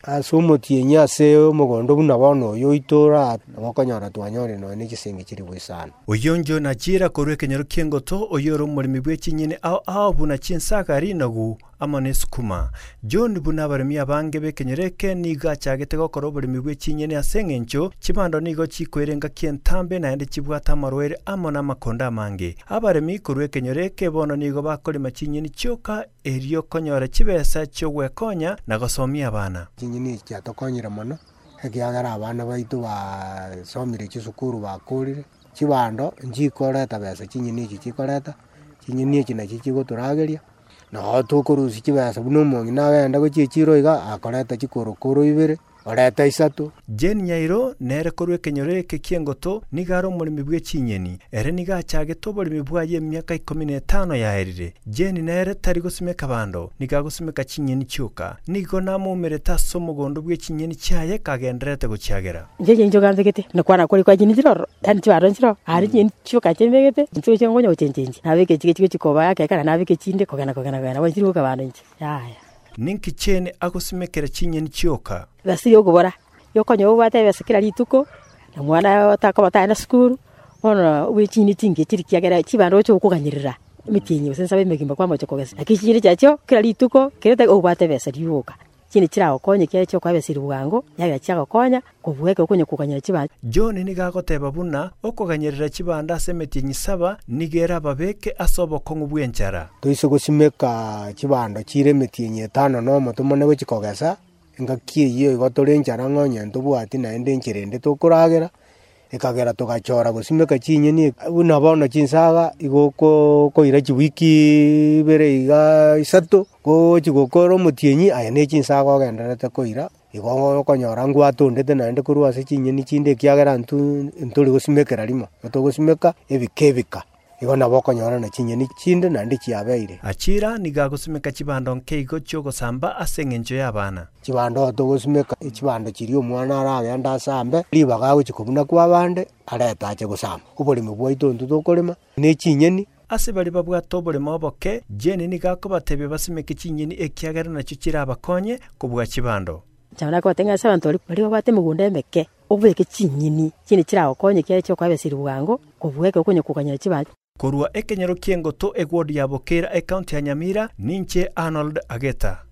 Asumutie ase omogondo buna bono oyo itora abakonyora twanyore no ni kisenge kiri bwisana. Oyonjo na jira korwe kenyero kiengoto oyoro mulimi bwe chinyene ao buna chinsakari nagu amane sukuma. John buna baremi abange be kenyereke niga chagete gokoro bulimi bwe chinyene asengencho chibando nigo chikwerenga kientambe na ende chibwata marwere amona makonda mange. Abaremi korwe kenyereke bono nigo bakolima chinyene choka erio konyora chibesa cyo gwekonya na gosomia abana. Chinyene cyatokonyira mono ekiagara abana baitu ba somire chisukuru bakurire chibando njikoreta besa chinyene iki chikoreta chinyene iki na chigotorageria no tukurusi chibesa buno mongi nagenda gochichiro iga akoreta chikorokoro ibere oreta isatu. Jen Nyairo nere korwe kenyoreke kiengoto nigaro mulimi bwe chinyeni ere niga chage to bulimi bwaye myaka 15 yaherire. Jen nere tari gusumeka bando niga gusumeka chinyeni cyuka nigo namumere taso mugondo bwe chinyeni cyaye kagenderete gucyagera. Nje njo ganzegete nakwana kuri kwa jini ziro tanti baronziro ari jini cyuka cyembegete nzo cyengonyo cyenjenje nabeke chike chikoba yake kana nabeke chinde kogana wanziro ka bando nje yaya ninki chene agusumekera chinyeni cyoka basi yo gubora yo konyo bata basikira lituko na mwana atakaba ta na skuru ona wichini tinge chirikiagera chibando cyo kuganyirira mitinyi sensa bemegimba kwa mocho kogesa akishiri cyacho kira lituko kireta obata besa riuka chini chirawo konye kye cyo kwabesira bugango yaga cyaka konya kuvueke konye kuganyira chibando. John niga goteba buna okuganyirira chibanda semetinyi saba nigera babeke asobo kongu bwenchara toise gusimeka chibando chire mitinyi 5 no motumone gochikogesa ngakie iyo igotorenchara ngonye ntubwati na ende nchirende tukuragera ikagera tugachora gusimeka chinyeni buna bono chinsaga igoko koira chiwiki bere iga isatu go chigokoro mutienyi aya ne chinsaga ogenderete koira igongo konyora ngwatondete na ende kurwa se chinyeni chinde kiagera nturi gusimekera limo tugusimeka ebikebika igona bokonyora na chinyeni chinde na ndi chiabeire. Achira niga gusimeka chibando nkeigo cyo gosamba asengenjo y'abana. Chibando tugusimeka chibando chiri omwana aragenda sambe libaga guchikobuna kwa bande areta ache gusamba ubulimi bwaitu ntutukolima ne chinyeni ase bali babwato bulimo oboke jeni niga kobatebe basimeka chinyeni ekiagera na chukira abakonye kubwa chibando. Cyana ko tenga sabantu bali babate mugunda emeke ubweke chinyeni chini chirawo konye kye cyo kwabesira bugango kubweke konye kuganyira chibando. Korwa ekenyero kiengoto egwodi ya Bokera e county ya Nyamira ninche Arnold Ageta.